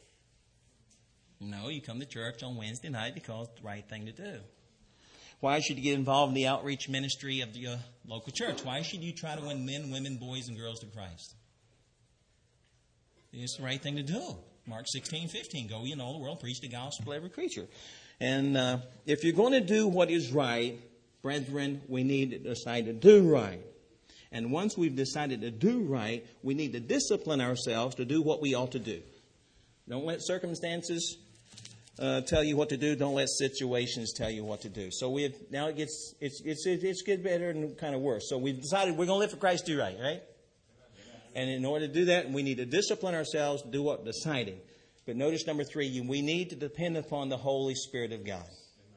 No, you come to church on Wednesday night because it's the right thing to do. Why should you get involved in the outreach ministry of your local church? Why should you try to win men, women, boys, and girls to Christ? It's the right thing to do. Mark sixteen fifteen, go ye in all the world, preach the gospel to every creature. And uh, if you're going to do what is right, brethren, we need to decide to do right. And once we've decided to do right, we need to discipline ourselves to do what we ought to do. Don't let circumstances uh, tell you what to do. Don't let situations tell you what to do. So we have, now it gets it's it's it's getting better and kind of worse. So we've decided we're going to live for Christ, do right, right? And in order to do that, we need to discipline ourselves to do what? Deciding. But notice number three, we need to depend upon the Holy Spirit of God.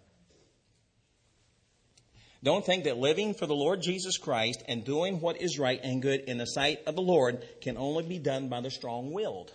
Don't think that living for the Lord Jesus Christ and doing what is right and good in the sight of the Lord can only be done by the strong-willed.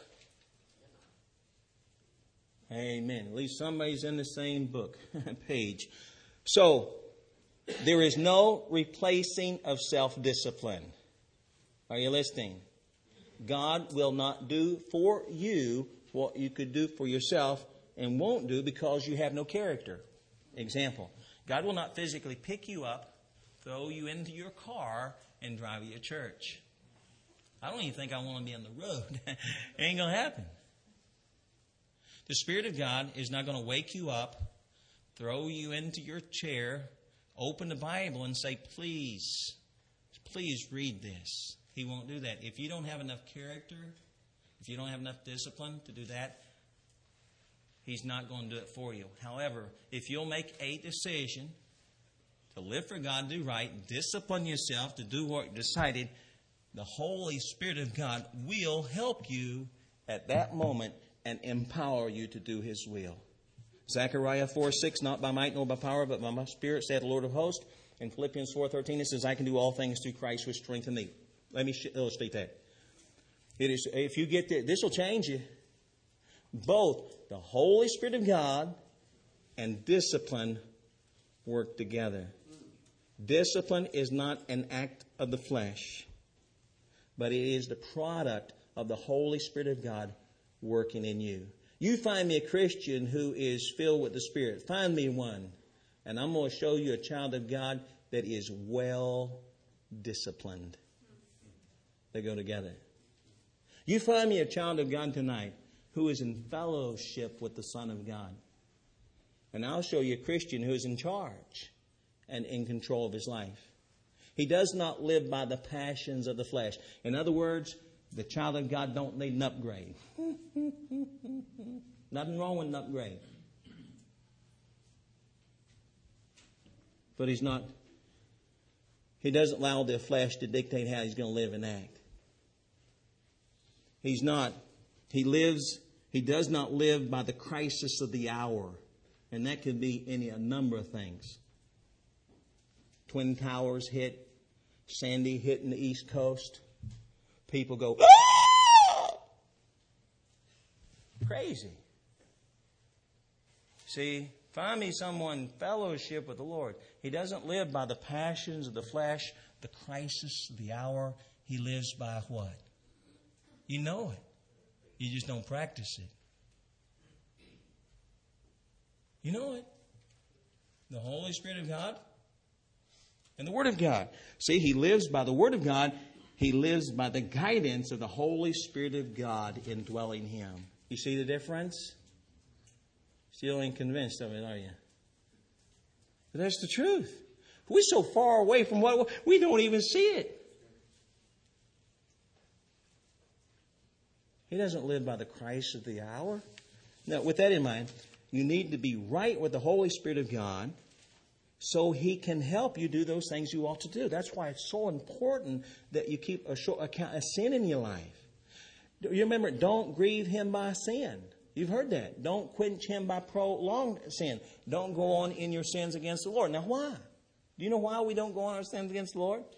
Amen. At least somebody's in the same book page. So, there is no replacing of self-discipline. Are you listening? God will not do for you what you could do for yourself and won't do because you have no character. Example. God will not physically pick you up, throw you into your car, and drive you to church. I don't even think I want to be on the road. It ain't going to happen. The Spirit of God is not going to wake you up, throw you into your chair, open the Bible, and say, please, please read this. He won't do that. If you don't have enough character, if you don't have enough discipline to do that, He's not going to do it for you. However, if you'll make a decision to live for God, do right, discipline yourself to do what you decided, the Holy Spirit of God will help you at that moment and empower you to do His will. Zechariah four six, not by might nor by power, but by my Spirit, saith the Lord of hosts. In Philippians four thirteen, it says, I can do all things through Christ which strengthen me. Let me illustrate that. It is, if you get this, this will change you. Both the Holy Spirit of God and discipline work together. Discipline is not an act of the flesh, but it is the product of the Holy Spirit of God working in you. You find me a Christian who is filled with the Spirit. Find me one. And I'm going to show you a child of God that is well disciplined. They go together. You find me a child of God tonight who is in fellowship with the Son of God. And I'll show you a Christian who is in charge and in control of his life. He does not live by the passions of the flesh. In other words, the child of God don't need an upgrade. Nothing wrong with an upgrade. But he's not, he doesn't allow the flesh to dictate how he's going to live and act. He's not, he lives, he does not live by the crisis of the hour. And that could be any, a number of things. Twin Towers hit, Sandy hitting the East Coast. People go, ah! Crazy. See, find me someone fellowship with the Lord. He doesn't live by the passions of the flesh, the crisis of the hour. He lives by what? You know it. You just don't practice it. You know it. The Holy Spirit of God and the Word of God. See, he lives by the Word of God. He lives by the guidance of the Holy Spirit of God indwelling him. You see the difference? Still ain't convinced of it, are you? But that's the truth. We're so far away from what we don't even see it. He doesn't live by the Christ of the hour. Now, with that in mind, you need to be right with the Holy Spirit of God so he can help you do those things you ought to do. That's why it's so important that you keep a short account of sin in your life. You remember, don't grieve him by sin. You've heard that. Don't quench him by prolonged sin. Don't go on in your sins against the Lord. Now, why? Do you know why we don't go on our sins against the Lord?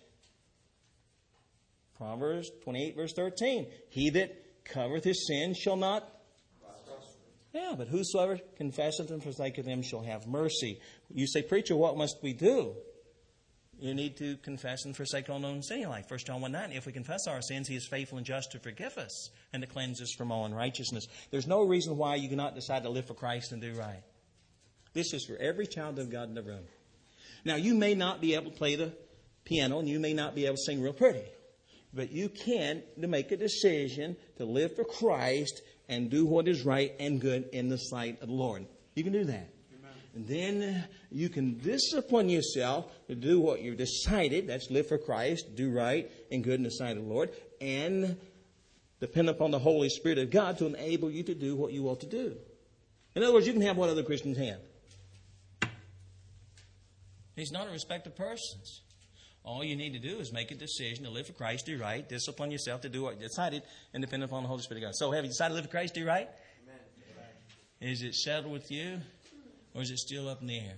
Proverbs twenty-eight, verse thirteen. He that covereth his sin shall not. Yeah, but whosoever confesseth and forsaketh them shall have mercy. You say, preacher, what must we do? You need to confess and forsake all known sin in your life. First John one nine, if we confess our sins, he is faithful and just to forgive us and to cleanse us from all unrighteousness. There's no reason why you cannot decide to live for Christ and do right. This is for every child of God in the room. Now, you may not be able to play the piano and you may not be able to sing real pretty. But you can make a decision to live for Christ and do what is right and good in the sight of the Lord. You can do that. Amen. And then you can discipline yourself to do what you've decided. That's live for Christ, do right and good in the sight of the Lord. And depend upon the Holy Spirit of God to enable you to do what you ought to do. In other words, you can have what other Christians have. He's not a respecter of persons. All you need to do is make a decision to live for Christ, do right, discipline yourself to do what you decided, and depend upon the Holy Spirit of God. So have you decided to live for Christ, do right? Amen. Is it settled with you, or is it still up in the air?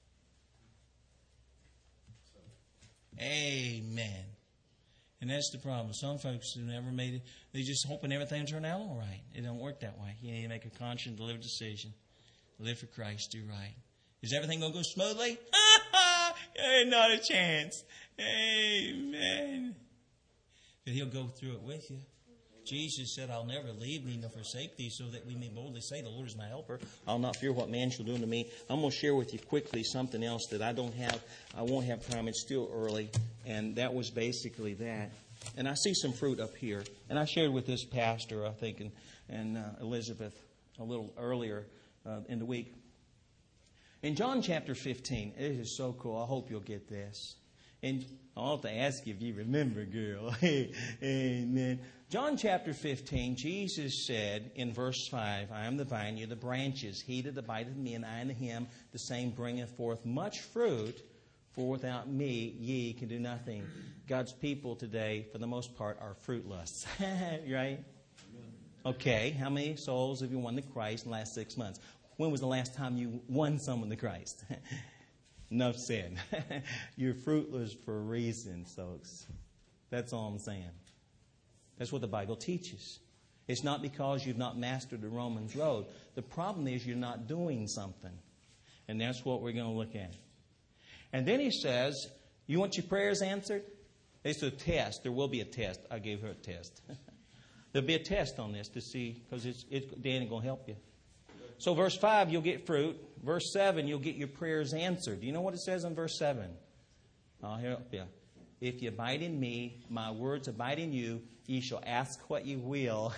Amen. And that's the problem. Some folks who never made it, they're just hoping everything will turn out all right. It don't work that way. You need to make a conscious, deliberate decision. Live for Christ, do right. Is everything going to go smoothly? Not a chance. Amen. But he'll go through it with you. Jesus said, I'll never leave thee nor forsake thee, so that we may boldly say, the Lord is my helper. I'll not fear what man shall do unto me. I'm going to share with you quickly something else that I don't have. I won't have time. It's still early. And that was basically that. And I see some fruit up here. And I shared with this pastor, I think, and, and uh, Elizabeth a little earlier uh, in the week. In John chapter fifteen, it is so cool. I hope you'll get this. And I'll have to ask you if you remember, girl. Amen. John chapter fifteen, Jesus said in verse five, I am the vine, you the branches. He that abideth in me, and I in him, the same bringeth forth much fruit. For without me, ye can do nothing. God's people today, for the most part, are fruitless. Right? Okay, how many souls have you won to Christ in the last six months? When was the last time you won someone to Christ? Enough said. You're fruitless for a reason, folks. That's all I'm saying. That's what the Bible teaches. It's not because you've not mastered the Romans road. The problem is you're not doing something. And that's what we're going to look at. And then he says, you want your prayers answered? It's a test. There will be a test. I gave her a test. There'll be a test on this to see, because it's, it's Danny going to help you. So verse five, you'll get fruit. Verse seven, you'll get your prayers answered. Do you know what it says in verse seven? I'll help you. If you abide in me, my words abide in you, ye shall ask what you will.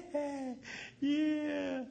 Yeah.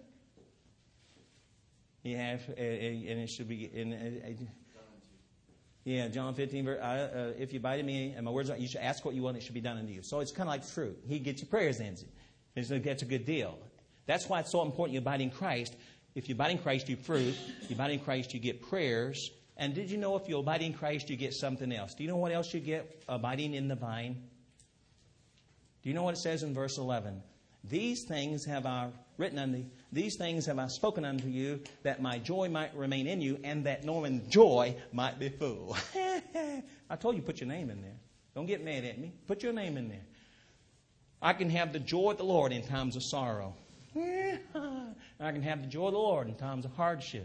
Yeah, and it should be... In, yeah, John fifteen, verse, uh, if you abide in me and my words, you should ask what you want, it should be done unto you. So it's kind of like fruit. He gets your prayers answered. That's a good deal. That's why it's so important you abide in Christ. If you abide in Christ, you fruit. You abide in Christ, you get prayers. And did you know if you abide in Christ, you get something else? Do you know what else you get abiding in the vine? Do you know what it says in verse eleven? These things have I written unto you, these things have I spoken unto you, that my joy might remain in you, and that no one's joy might be full. I told you, put your name in there. Don't get mad at me. Put your name in there. I can have the joy of the Lord in times of sorrow. I can have the joy of the Lord in times of hardship.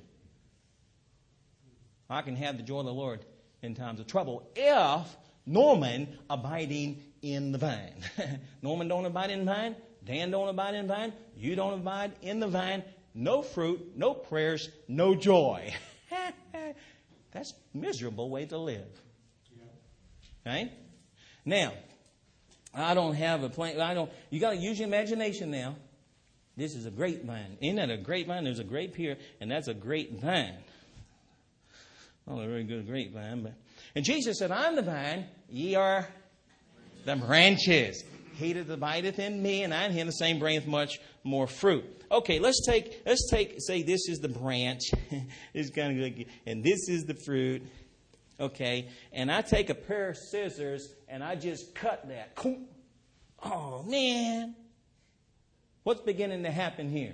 I can have the joy of the Lord in times of trouble if Norman abiding in the vine. Norman don't abide in the vine. Dan don't abide in the vine. You don't abide in the vine. No fruit, no prayers, no joy. That's a miserable way to live. Okay? Now, I don't have a plan. I don't. You got to use your imagination now. This is a grapevine. Isn't that a grapevine? There's a grape here, and that's a grapevine. Not a very good grapevine, but and Jesus said, "I'm the vine; ye are the branches. He that abideth in me, and I in him, the same bringeth much more fruit." Okay, let's take let's take say this is the branch. It's kind of like, and this is the fruit. Okay, and I take a pair of scissors and I just cut that. Oh man, what's beginning to happen here?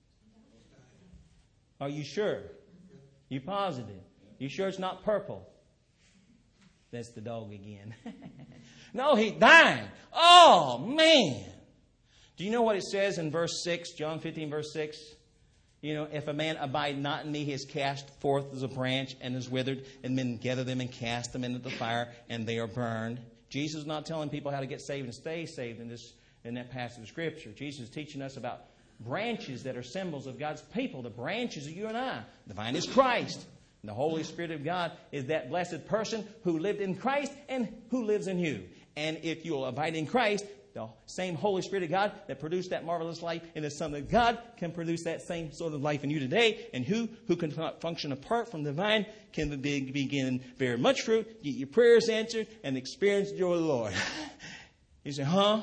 Are you sure? You positive? You sure it's not purple? That's the dog again. No, he died. Oh, man. Do you know what it says in verse six, John fifteen, verse six? You know, if a man abide not in me, he is cast forth as a branch and is withered, and men gather them and cast them into the fire, and they are burned. Jesus is not telling people how to get saved and stay saved in this in that passage of Scripture. Jesus is teaching us about branches that are symbols of God's people. The branches are you and I. The vine is Christ. And the Holy Spirit of God is that blessed person who lived in Christ and who lives in you. And if you'll abide in Christ, the same Holy Spirit of God that produced that marvelous life in the Son of God can produce that same sort of life in you today. And who, who can function apart from the vine can be, begin bear much fruit, get your prayers answered, and experience the joy of the Lord. You say, huh?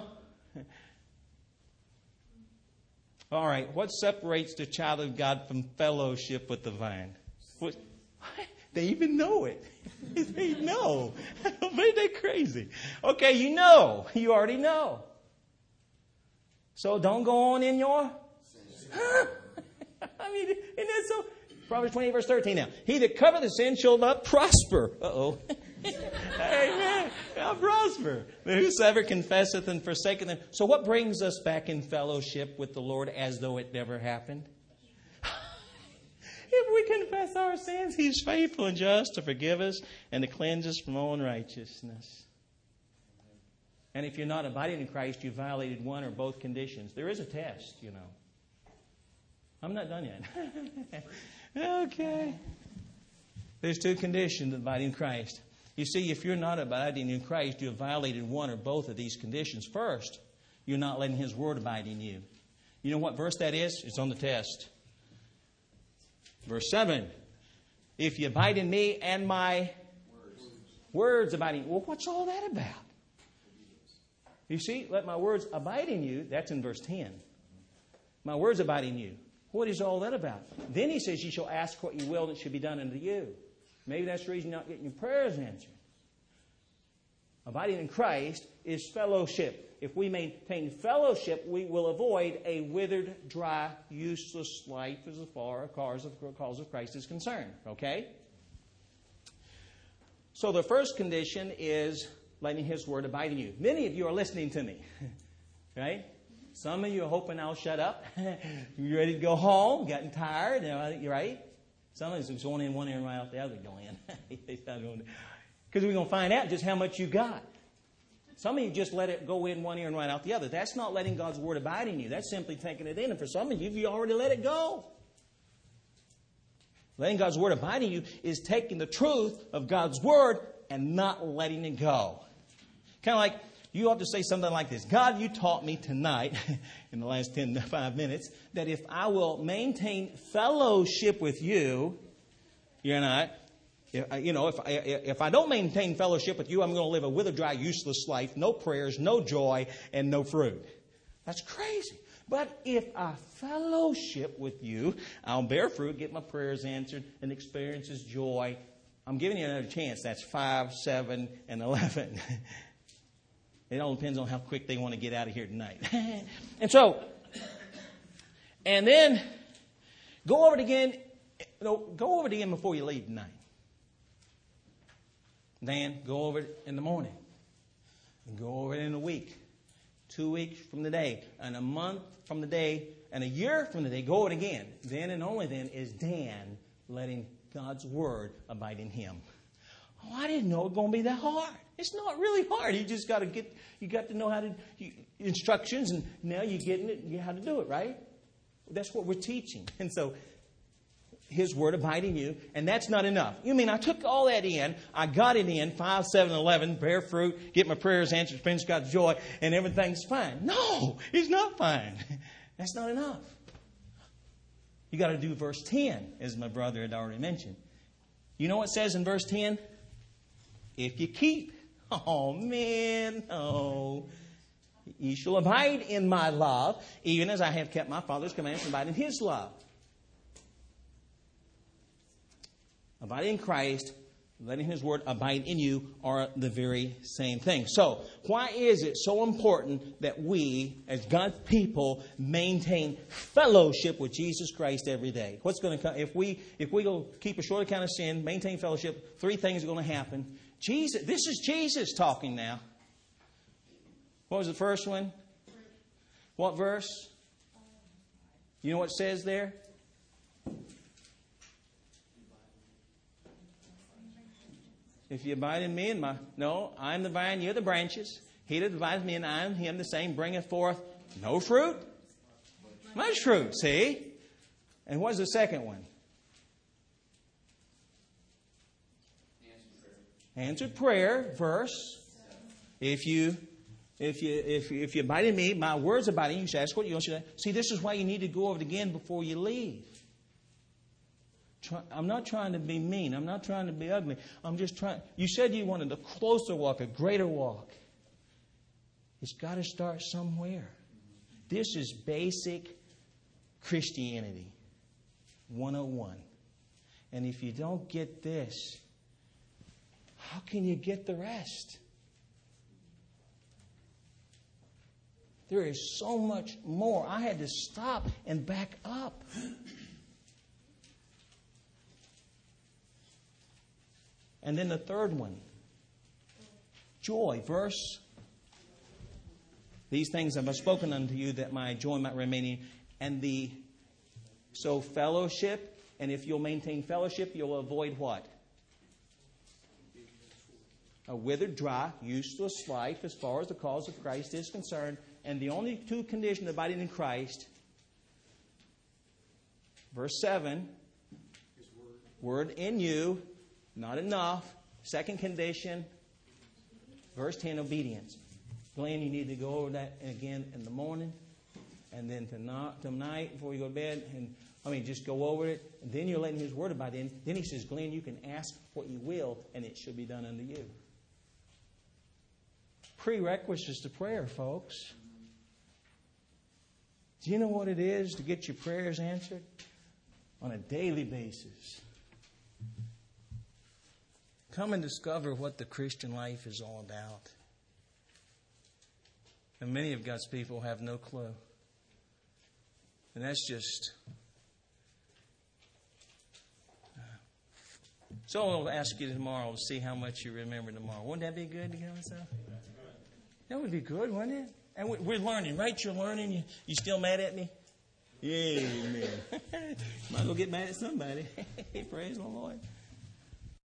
All right, what separates the child of God from fellowship with the vine? What? They even know it. They know. Ain't that crazy? Okay, you know. You already know. So don't go on in your... Huh? I mean, isn't that so... Proverbs twenty-eight, verse thirteen now. He that covereth the sin shall not prosper. Uh-oh. Amen. I'll prosper. But whosoever confesseth and forsaketh them. So what brings us back in fellowship with the Lord as though it never happened? If we confess our sins, He's faithful and just to forgive us and to cleanse us from all unrighteousness. And if you're not abiding in Christ, you violated one or both conditions. There is a test, you know. I'm not done yet. Okay. There's two conditions of abiding in Christ. You see, if you're not abiding in Christ, you have violated one or both of these conditions. First, you're not letting His Word abide in you. You know what verse that is? It's on the test. Verse seven, if you abide in me and my words, words abide in you. Well, what's all that about? You see, let my words abide in you. That's in verse ten. My words abide in you. What is all that about? Then he says, you shall ask what you will, and it shall be done unto you. Maybe that's the reason you're not getting your prayers answered. Abiding in Christ is fellowship. if we maintain fellowship, we will avoid a withered, dry, useless life as far as cause of, cause of Christ is concerned. Okay? So the first condition is letting His Word abide in you. Many of you are listening to me. Right? Some of you are hoping I'll shut up. You're ready to go home, getting tired. You right? Some of us are going in one ear and right out the other going. Because we're going to find out just how much you got. Some of you just let it go in one ear and right out the other. That's not letting God's Word abide in you. That's simply taking it in. And for some of you, you already let it go. Letting God's Word abide in you is taking the truth of God's Word and not letting it go. Kind of like you ought to say something like this. God, you taught me tonight, in the last ten to five minutes, that if I will maintain fellowship with you, you're not, you know, if I, if I don't maintain fellowship with you, I'm going to live a withered, dry, useless life, no prayers, no joy, and no fruit. That's crazy. But if I fellowship with you, I'll bear fruit, get my prayers answered, and experience His joy. I'm giving you another chance. That's five, seven, and eleven. It all depends on how quick they want to get out of here tonight. And so, and then go over it again. No, go over it again before you leave tonight. Then go over it in the morning. And go over it in a week. Two weeks from the day. And a month from the day. And a year from the day. Go over it again. Then and only then is Dan letting God's Word abide in him. Oh, I didn't know it was going to be that hard. It's not really hard. You just got to get, you got to know how to, you, instructions, and now you're getting it, you how to do it, right? That's what we're teaching. And so, His Word abide in you, and that's not enough. You mean I took all that in, I got it in, five, seven, eleven, bear fruit, get my prayers answered, experience God's joy, and everything's fine. No, it's not fine. That's not enough. You got to do verse ten, as my brother had already mentioned. You know what it says in verse ten? If you keep, oh man, oh, ye shall abide in my love, even as I have kept my Father's commandments and abide in His love. Abiding in Christ, letting His Word abide in you are the very same thing. So, why is it so important that we, as God's people, maintain fellowship with Jesus Christ every day? What's going to come if we if we go keep a short account of sin, maintain fellowship? Three things are going to happen. Jesus, this is Jesus talking now. What was the first one? What verse? You know what it says there? If you abide in me and my... No, I am the vine, you're the branches. He that abides in me and I in him, the same bringeth forth no fruit. Much fruit, see? And what's the second one? Answered prayer, verse. If you... If you if you, if you abide in me, my words abide in you, you should ask what you want. See, this is why you need to go over it again before you leave. Try, I'm not trying to be mean. I'm not trying to be ugly. I'm just trying. You said you wanted a closer walk, a greater walk. It's got to start somewhere. This is basic Christianity one oh one. And if you don't get this, how can you get the rest? There is so much more. I had to stop and back up. And then the third one. Joy. Verse. These things have I spoken unto you that my joy might remain in you. And the, so fellowship. And if you'll maintain fellowship, you'll avoid what? A withered, dry, useless life as far as the cause of Christ is concerned. And the only two conditions of abiding in Christ, verse seven, word in you, not enough. Second condition, verse ten, obedience. Glenn, you need to go over that again in the morning, and then tonight, tonight before you go to bed, and I mean, just go over it, and then you're letting His Word abide in. Then He says, Glenn, you can ask what you will, and it should be done unto you. Prerequisites to prayer, folks. Do you know what it is to get your prayers answered? On a daily basis. Come and discover what the Christian life is all about. And many of God's people have no clue. And that's just... So I'll ask you tomorrow to see how much you remember tomorrow. Wouldn't that be good to go and stuff? That would be good, wouldn't it? And we're learning, right? You're learning. You, you still mad at me? Yeah, amen. Might as well get mad at somebody. Praise the Lord.